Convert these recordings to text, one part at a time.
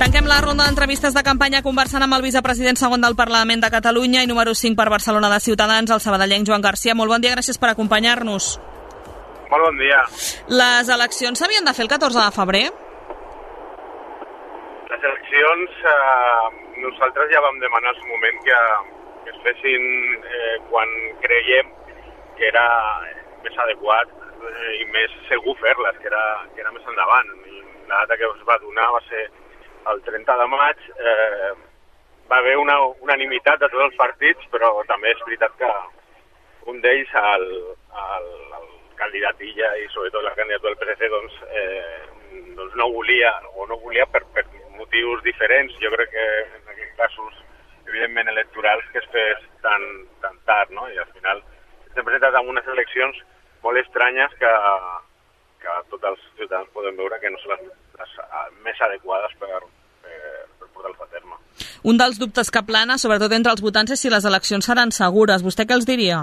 Tanquem la ronda d'entrevistes de campanya conversant amb el vicepresident segon del Parlament de Catalunya i número 5 per Barcelona de Ciutadans, el sabadellenc Joan Garcia. Molt bon dia, gràcies per acompanyar-nos. Molt bon dia. Les eleccions s'havien de fer el 14 de febrer? Les eleccions, nosaltres ja vam demanar al moment que es fessin quan creiem que era més adequat i més segur fer-les, que era més endavant. I la data que es va donar va ser el 30 de maig. Va haver una unanimitat de tots els partits, però també és veritat que un d'ells, el candidat Illa i sobretot la candidatura del PSC, doncs no volia per motius diferents. Jo crec que en aquests casos, evidentment electorals, que es fes tan tard, no? I al final s'han presentat en unes eleccions molt estranyes que tots els ciutadans podem veure que no són les més adequades per portar-los a terme. Un dels dubtes que plana, sobretot entre els votants, és si les eleccions seran segures. Vostè què els diria?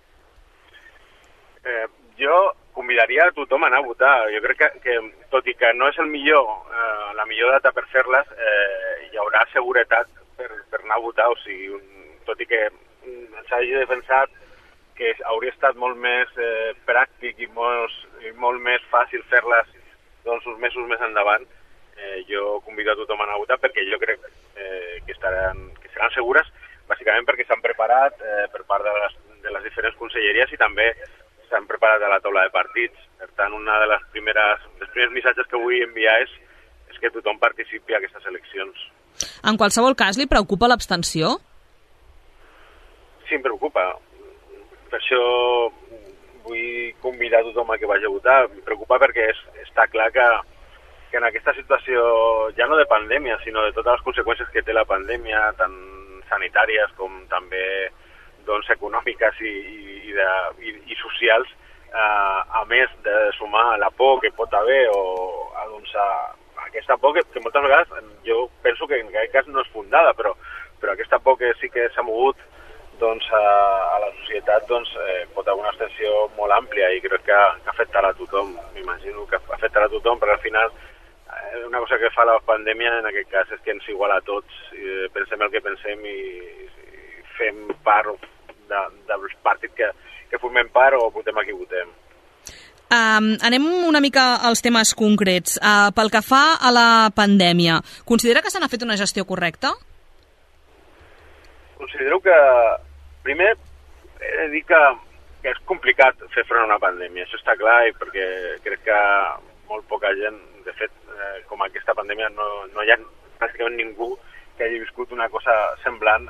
Jo convidaria a tothom a anar a votar. Jo crec que tot i que no és la millor data per fer-les, hi haurà seguretat per anar a votar. O sigui, tot i que s'hagi defensat que hauria estat molt més pràctic i molt més fàcil fer-les uns mesos més endavant, jo convido a tothom a anar a votar perquè jo crec que seran segures, bàsicament perquè s'han preparat per part de les diferents conselleries i també s'han preparat a la taula de partits. Per tant, un dels primers missatges que vull enviar és que tothom participi a aquestes eleccions. En qualsevol cas, li preocupa l'abstenció? Sí, em preocupa. Per això vull convidar a tothom a que vagi a votar. Em preocupa perquè està clar que en aquesta situació, ja no de pandèmia, sinó de totes les conseqüències que té la pandèmia, tant sanitàries com també econòmiques i socials, a més de sumar la por que pot haver o aquesta por que moltes vegades jo penso que en aquest cas no és fundada, però aquesta por que sí que s'ha mogut a la societat pot haver una abstenció molt àmplia i crec que afectarà a tothom. M'imagino que afectarà a tothom, però al final una cosa que fa la pandèmia en aquest cas és que ens iguala a tots. Pensem el que pensem i fem part dels partits que formem part o votem a qui votem. Anem una mica als temes concrets. Pel que fa a la pandèmia, considera que se n'ha fet una gestió correcta? Considero que, primer, he de dir que és complicat fer front a una pandèmia. Això està clar i perquè crec que molt poca gent, de fet, com aquesta pandèmia, no hi ha pràcticament ningú que hagi viscut una cosa semblant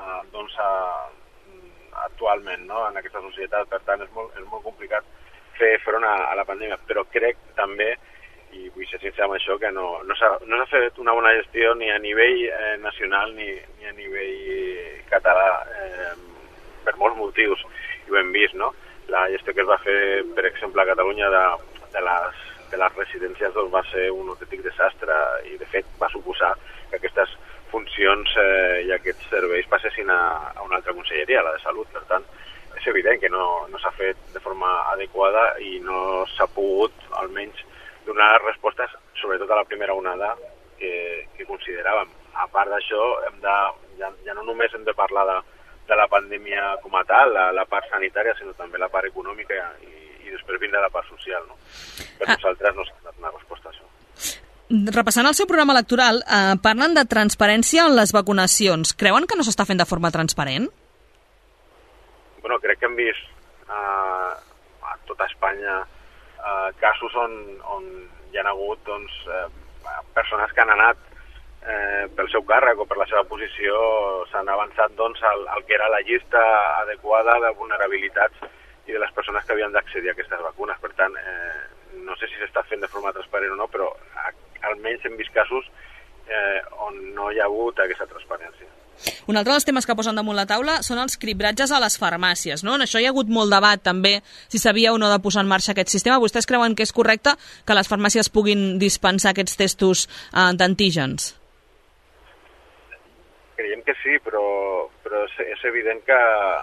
actualment, no?, en aquesta societat. Per tant, és molt complicat fer front a la pandèmia, però crec també, i vull ser sincer amb això, que no s'ha fet una bona gestió ni a nivell nacional ni a nivell català, per molts motius, i ho hem vist, no? La gestió que es va fer, per exemple, a Catalunya de les residències va ser un autèntic desastre i, de fet, va suposar que aquestes funcions i aquests serveis passessin a una altra conselleria, la de Salut. Per tant, és evident que no s'ha fet de forma adequada i no s'ha pogut, almenys, donar respostes, sobretot a la primera onada que consideràvem. A part d'això, ja no només hem de parlar de la pandèmia com a tal, la part sanitària, sinó també la part econòmica i després vindrà la part social, no? Per nosaltres no s'ha donat una resposta a això. Repassant el seu programa electoral, parlen de transparència en les vacunacions. Creuen que no s'està fent de forma transparent? Bueno, crec que hem vist a tota Espanya casos on hi ha hagut persones que han anat pel seu càrrec o per la seva posició, s'han avançat al que era la llista adequada de vulnerabilitats i de les persones que havien d'accedir a aquestes vacunes. Per tant, no sé si s'està fent de forma transparent o no, però almenys hem vist casos on no hi ha hagut aquesta transparència. Un altre dels temes que posen damunt la taula són els cribratges a les farmàcies, no? En això hi ha hagut molt debat també si s'havia o no de posar en marxa aquest sistema. Vostès creuen que és correcte que les farmàcies puguin dispensar aquests testos d'antígens? Creiem que sí, però és evident que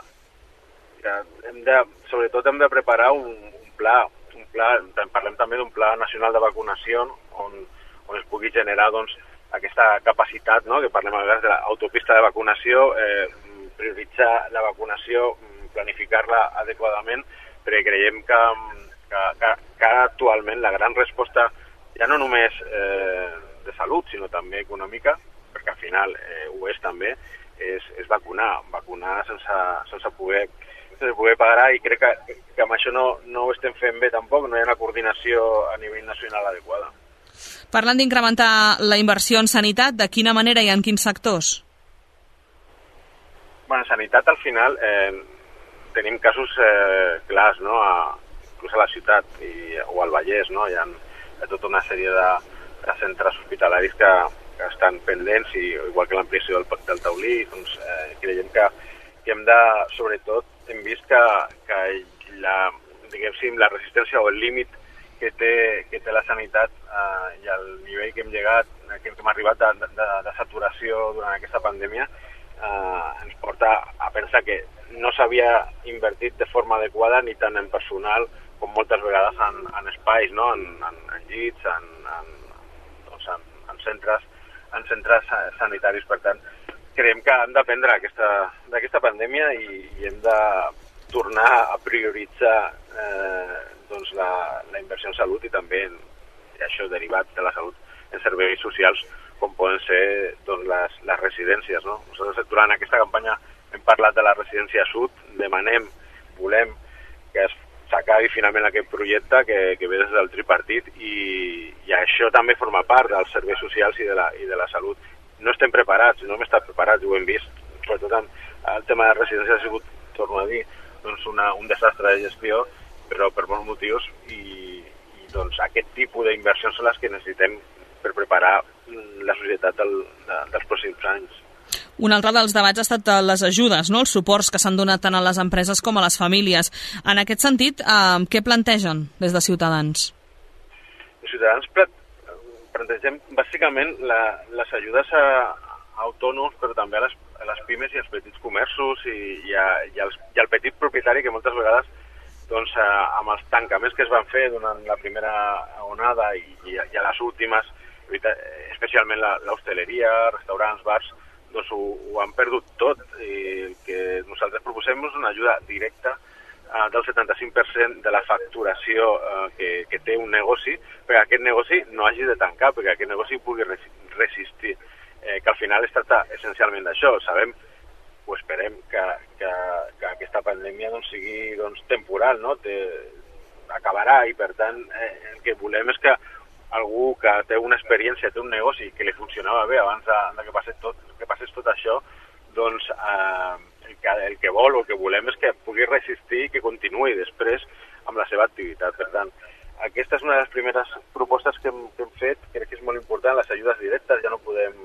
sobretot hem de preparar un pla, parlem també d'un pla nacional de vacunació on es pugui generar aquesta capacitat, no?, que parlem a vegades de l'autopista de vacunació, prioritzar la vacunació, planificar-la adequadament, perquè creiem que actualment la gran resposta, ja no només de salut, sinó també econòmica, perquè al final ho és també, és vacunar sense poder pagar, i crec que amb això no ho estem fent bé tampoc, no hi ha una coordinació a nivell nacional adequada. Parlant d'incrementar la inversió en sanitat, de quina manera i en quins sectors? Bueno, en sanitat al final tenim casos clars, no?, inclús a la ciutat o al Vallès, no?, hi ha tota una sèrie de centres hospitalaris que estan pendents, i igual que l'ampliació del taulí, doncs creiem que hem de, sobretot, hem vist que la resistència o el límit que té la sanitat i el nivell que hem llegat, que hem arribat de saturació durant aquesta pandèmia, ens porta a pensar que no s'havia invertit de forma adequada ni tant en personal com moltes vegades en espais, no?, en llits, en centres sanitaris. Per tant, creiem que hem d'aprendre d'aquesta pandèmia i hem de tornar a prioritzar la inversió en salut, i també això derivat de la salut en serveis socials, com poden ser les residències, no? Nosaltres durant aquesta campanya hem parlat de la residència sud, volem que s'acabi finalment aquest projecte que ve des del tripartit, i això també forma part dels serveis socials i de la salut. No estem preparats, no hem estat preparats, ho hem vist, sobretot el tema de residències ha sigut, torno a dir, doncs un desastre de gestió, però per molts motius, i doncs aquest tipus d'inversions són les que necessitem per preparar la societat dels pròxims anys. Un altre dels debats ha estat les ajudes, no?, els suports que s'han donat tant a les empreses com a les famílies. En aquest sentit, què plantegen des de Ciutadans? Els Ciutadans plantegem bàsicament les ajudes a autònoms, però també a les pimes i als petits comerços i al petit propietari, que moltes vegades doncs, amb els tancaments que es van fer durant la primera onada i a les últimes, especialment l'hostaleria, restaurants, bars, doncs ho han perdut tot, i el que nosaltres proposem és una ajuda directa del 75% de la facturació que té un negoci, perquè aquest negoci no hagi de tancar, perquè aquest negoci pugui resistir, que al final es tracta essencialment d'això. Sabem, o esperem, que aquesta pandèmia sigui temporal, no? Acabarà, i per tant el que volem és que algú que té una experiència, té un negoci que li funcionava bé abans que passés tot això, doncs el que vol o el que volem és que pugui resistir i que continuï després amb la seva activitat. Per tant, aquesta és una de les primeres propostes que hem fet. Crec que és molt important, les ajudes directes. Ja no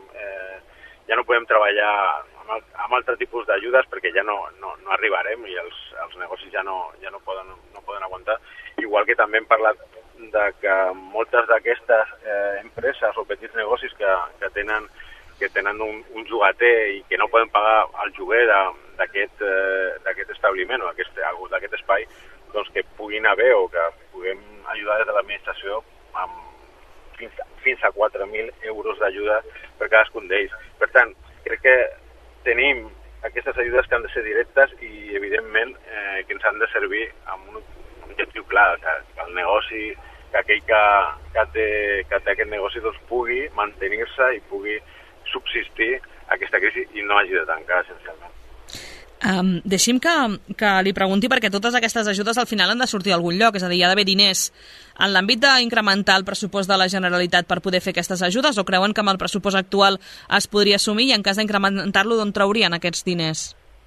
podem treballar amb altre tipus d'ajudes perquè ja no arribarem i els negocis ja no poden aguantar. Igual que també hem parlat de que moltes d'aquestes empreses o petits negocis que tenen un llogater i que no poden pagar el lloguer d'aquest establiment o d'aquest espai, doncs que puguin haver o que puguem ajudar des de l'administració amb fins a 4.000 euros d'ajuda per cadascun d'ells. Per tant, crec que tenim aquestes ajudes que han de ser directes i, evidentment, que ens han de servir amb un objectiu clar, que el negoci, que aquell que té aquest negoci doncs, pugui mantenir-se i pugui subsistir aquesta crisi i no hagi de tancar, essencialment. Deixi'm que li pregunti, perquè totes aquestes ajudes al final han de sortir d'algun lloc, és a dir, hi ha d'haver diners. En l'àmbit d'incrementar el pressupost de la Generalitat per poder fer aquestes ajudes, o creuen que amb el pressupost actual es podria assumir, i en cas d'incrementar-lo, d'on traurien aquests diners?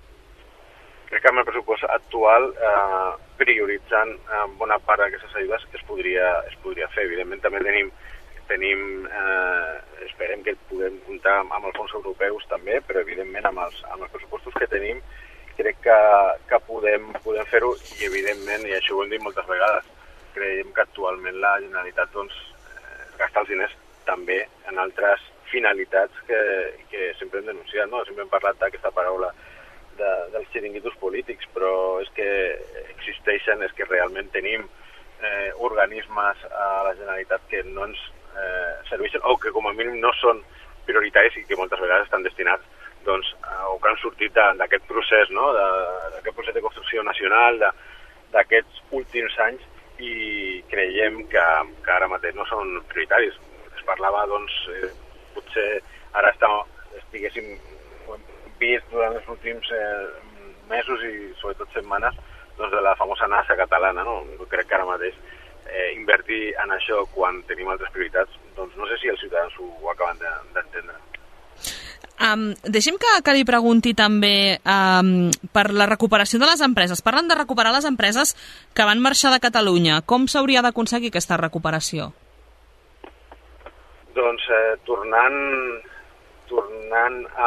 Crec que amb el pressupost actual, prioritzant bona part d'aquestes ajudes, es podria fer. Evidentment, també tenim esperem que puguem comptar amb els fons europeus també, però evidentment amb els pressupostos que tenim crec que podem fer-ho, i evidentment, i això ho hem dit moltes vegades, creiem que actualment la Generalitat gasta els diners també en altres finalitats que sempre hem denunciat, no? Sempre hem parlat d'aquesta paraula dels xiringuitos polítics, però és que existeixen, és que realment tenim organismes a la Generalitat que no ens serveixen o que com a mínim no són prioritaris i que moltes vegades estan destinats doncs, o que han sortit d'aquest procés, no? D'aquest procés de construcció nacional, d'aquests últims anys, i creiem que ara mateix no són prioritaris. Es parlava, doncs, potser ara estiguéssim vist durant els últims mesos i sobretot setmanes doncs, de la famosa NASA catalana, no? Crec que ara mateix invertir en això quan tenim altres prioritats, doncs no sé si els ciutadans ho acaben d'entendre. Deixi'm que li pregunti també per la recuperació de les empreses. Parlen de recuperar les empreses que van marxar de Catalunya. Com s'hauria d'aconseguir aquesta recuperació? Doncs tornant a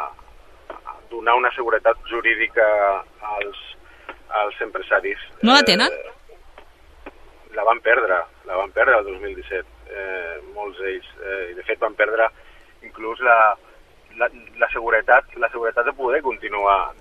donar una seguretat jurídica als empresaris. No la tenen? La van perdre el 2017, molts d'ells. I de fet van perdre inclús la seguretat de poder continuar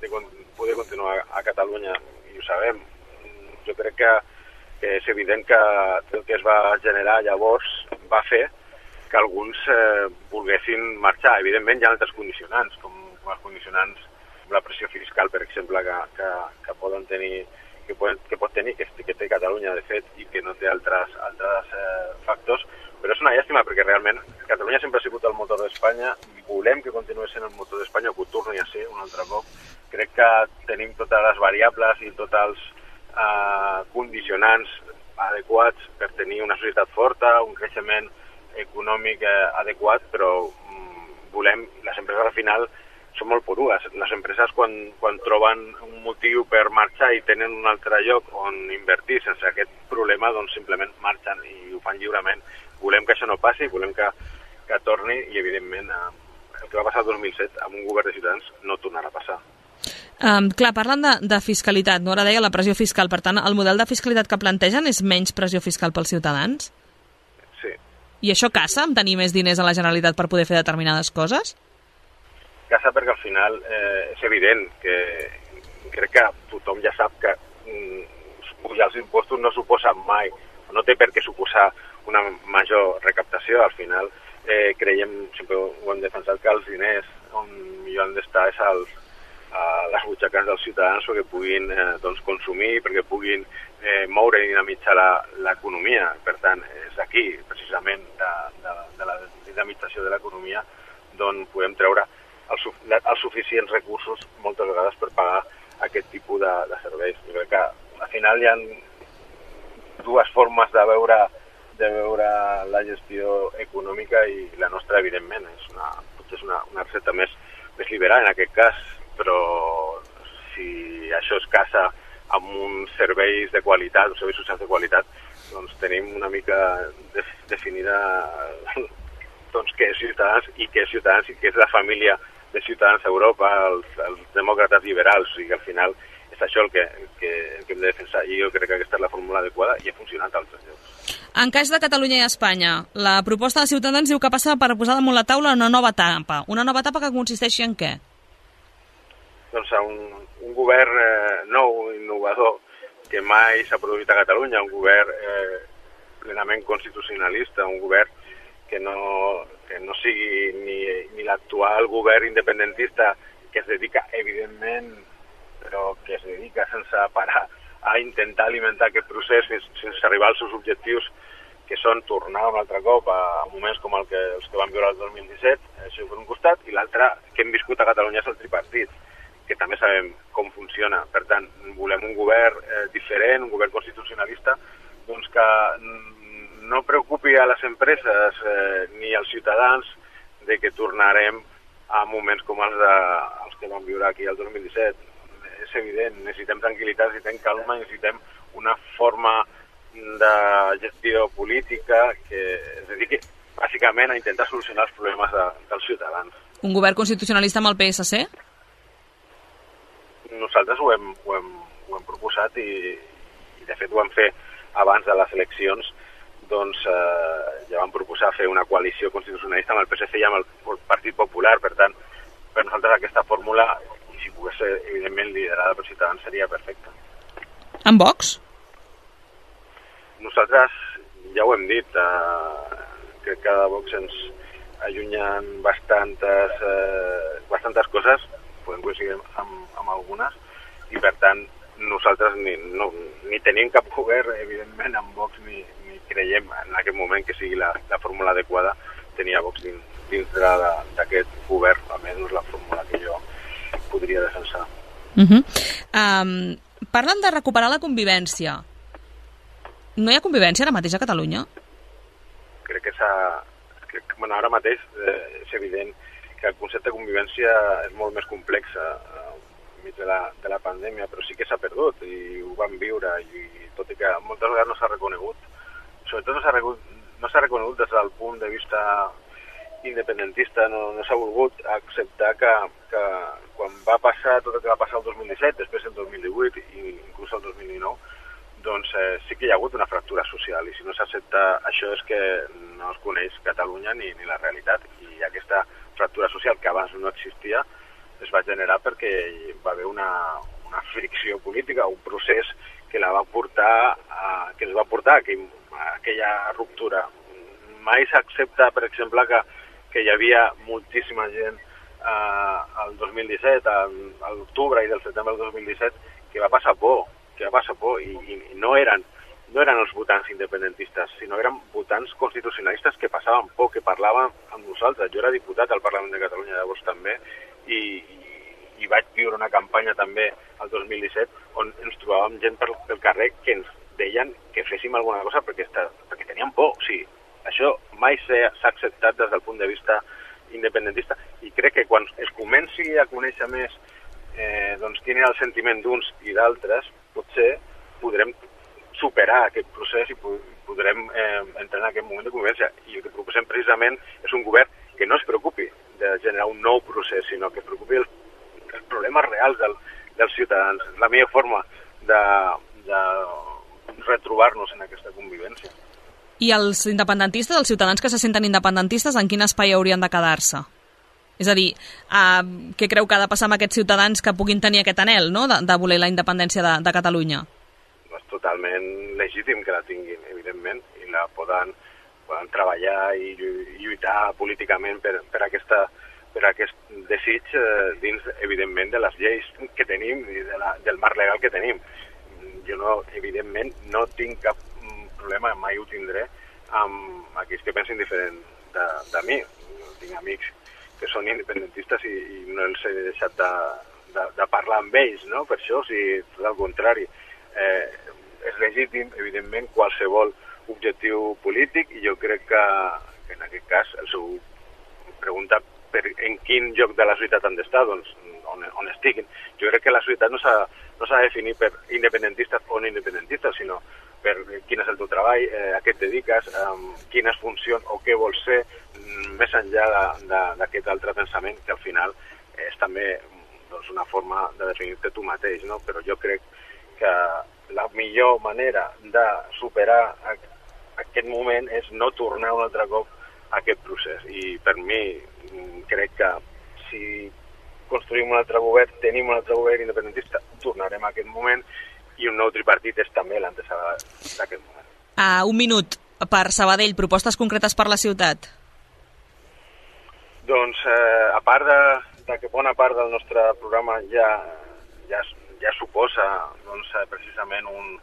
a Catalunya, i ho sabem. Jo crec que és evident que el que es va generar llavors va fer que alguns volguessin marxar. Evidentment hi ha altres condicionants, com els condicionants com la pressió fiscal, per exemple, que poden tenir, que pot tenir, que té Catalunya, de fet, i que no té altres factors, però és una llàstima perquè realment Catalunya sempre ha sigut el motor d'Espanya i volem que continuï sent el motor d'Espanya o que ho torni a ser un altre cop. Crec que tenim totes les variables i tots els condicionants adequats per tenir una societat forta, un creixement econòmic adequat, però volem, les empreses al final són molt porugues. Les empreses quan troben un motiu per marxar i tenen un altre lloc on invertir sense aquest problema, doncs simplement marxen i ho fan lliurement. Volem que això no passi, volem que torni i evidentment el que va passar el 2007 amb un govern de Ciutadans no tornarà a passar. Clar, parlen de fiscalitat, no? Ara deia la pressió fiscal, per tant, el model de fiscalitat que plantegen és menys pressió fiscal pels ciutadans? Sí. I això casa amb tenir més diners a la Generalitat per poder fer determinades coses? Casa perquè al final és evident que crec que tothom ja sap que pujar els impostos no suposa mai, no té per què suposar una major recaptació. Al final creiem, sempre ho hem defensat, que els diners on millor han d'estar és a les butxaques dels ciutadans perquè puguin doncs, consumir, perquè puguin moure i dinamitzar l'economia. Per tant, és aquí, precisament, de la dinamització de l'economia, d'on podem treure els suficients recursos moltes vegades per pagar aquest tipus de serveis. Jo crec que al final hi ha dues formes de veure la gestió econòmica i la nostra, evidentment, potser és una recepta més liberal en aquest cas, però si això es casa amb uns serveis de qualitat, uns serveis socials de qualitat, doncs tenim una mica definida doncs, què és Ciutadans i què és la família de Ciutadans a Europa, els demòcrates liberals. O sigui que al final és això el que hem de defensar, i jo crec que aquesta és la fórmula adequada i ha funcionat a altres llocs. En cas de Catalunya i Espanya, la proposta de Ciutadans diu que passa per posar damunt la taula una nova etapa. Una nova etapa que consisteixi en què? Doncs un govern nou, innovador, que mai s'ha produït a Catalunya, un govern plenament constitucionalista, un govern que no sigui ni l'actual govern independentista que es dedica, evidentment, però que es dedica sense parar a intentar alimentar aquest procés sense arribar als seus objectius, que són tornar un altre cop a moments com els que van viure el 2017, això per un costat, i l'altre que hem viscut a Catalunya és el tripartit, que també sabem com funciona. Per tant, volem un govern diferent, un govern constitucionalista, doncs que no preocupi a les empreses ni als ciutadans de que tornarem a moments com els que vam viure aquí el 2017. És evident, necessitem tranquil·litat, necessitem calma, necessitem una forma de gestió política que es dediqui bàsicament a intentar solucionar els problemes dels ciutadans. Un govern constitucionalista amb el PSC? Nosaltres ho hem proposat i de fet ho vam fer abans de les eleccions. Doncs ja vam proposar fer una coalició constitucionalista amb el PSC i amb el Partit Popular. Per tant, per nosaltres aquesta fórmula, i si pogués ser evidentment liderada per Ciutadans, seria perfecta. Amb Vox? Nosaltres ja ho hem dit, crec que de Vox allunyen bastantes coses, podem coincidir amb algunes, i per tant nosaltres ni tenim cap govern, evidentment, amb Vox, ni creiem en aquest moment que sigui la fórmula adequada tenir a Vox dins d'aquest govern, almenys no és la fórmula que jo podria defensar. Parlen de recuperar la convivència. No hi ha convivència ara mateix a Catalunya? Crec que ara mateix és evident que el concepte de convivència és molt més complex enmig de la pandèmia, però sí que s'ha perdut i ho vam viure, i tot i que moltes vegades no s'ha reconegut, sobretot no s'ha reconegut des del punt de vista independentista, no s'ha volgut acceptar que quan va passar tot el que va passar el 2017, després el 2018 i inclús el 2019, doncs sí que hi ha hagut una fractura social, i si no s'accepta això és que no es coneix Catalunya ni la realitat, i aquesta fractura social que abans no existia es va generar perquè va haver una fricció política, un procés que ens va portar a aquella ruptura. Mai s'accepta, per exemple, que hi havia moltíssima gent al 2017, a l'octubre i del setembre del 2017, que va passar por, i no eren els votants independentistes, sinó eren votants constitucionalistes que passaven por, que parlaven amb nosaltres. Jo era diputat al Parlament de Catalunya llavors també, i vaig viure una campanya també al 2017 on ens trobàvem gent pel carrer que ens deien que féssim alguna cosa perquè tenien por. O sigui, això mai s'ha acceptat des del punt de vista independentista, i crec que quan es comenci a conèixer més doncs quin era el sentiment d'uns i d'altres, potser podrem superar aquest procés i podrem entrar en aquest moment de convivència. I el que proposem precisament és un govern que no es preocupi de generar un nou procés, sinó que es preocupi els problemes reals dels ciutadans. La millor forma de retrobar-nos en aquesta convivència. I els independentistes, els ciutadans que se senten independentistes, en quin espai haurien de quedar-se? És a dir, què creu que ha de passar amb aquests ciutadans que puguin tenir aquest anhel, no?, de voler la independència de Catalunya? És totalment legítim que la tinguin, evidentment, i la poden treballar i lluitar políticament per aquest desig dins, evidentment, de les lleis que tenim i del marc legal que tenim. Jo, evidentment, no tinc cap problema, mai ho tindré, amb aquells que pensin diferent de mi. Tinc amics que són independentistes i no els he deixat de parlar amb ells, no? Per això, o sigui, tot el contrari. És legítim, evidentment, qualsevol objectiu polític, i jo crec que en aquest cas el seu pregunta en quin lloc de la societat han d'estar, doncs on estiguin. Jo crec que la societat no s'ha de definir per independentistes o no independentistes, sinó per quin és el teu treball, a què et dediques, quines funcions o què vols ser, més enllà d'aquest altre pensament, que al final és també una forma de definir-te tu mateix, no? Però jo crec que la millor manera de superar aquest moment és no tornar un altre cop a aquest procés. I per mi crec que si construïm un altre govern, tenim un altre govern independentista, tornarem a aquest moment, i un nou tripartit és també l'antesala d'aquest moment. Un minut per Sabadell, propostes concretes per la ciutat? Doncs, a part de que bona part del nostre programa ja suposa precisament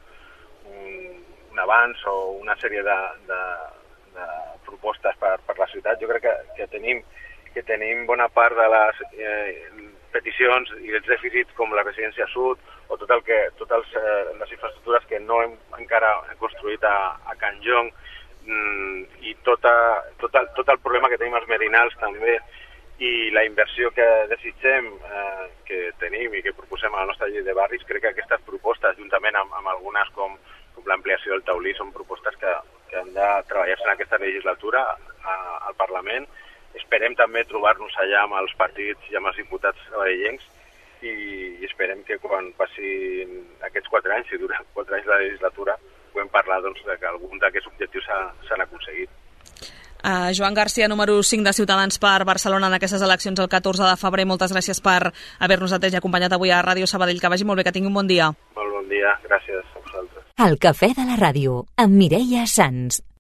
un avanç o una sèrie de propostes per la ciutat, jo crec que tenim bona part de les peticions i els dèficits com la residència sud o les infraestructures que no hem encara construït a Can Jong, i tot el problema que tenim als Merinals també, i la inversió que desitgem, que tenim i que proposem a la nostra llei de barris. Crec que aquestes propostes, juntament amb algunes com l'ampliació del taulí, són propostes que han de treballar-se en aquesta legislatura al Parlament. Esperem també trobar-nos allà amb els partits i amb els diputats sabadellencs, i esperem que quan passin aquests 4 anys, si dura 4 anys la legislatura, podem parlar que algun d'aquests objectius s'han aconseguit. Joan Garcia, número 5 de Ciutadans per Barcelona en aquestes eleccions el 14 de febrer. Moltes gràcies per haver-nos atès i acompanyat avui a Ràdio Sabadell. Que vagi molt bé, que tingui un bon dia. Molt bon dia, gràcies a vosaltres. El Cafè de la Ràdio, amb Mireia Sans.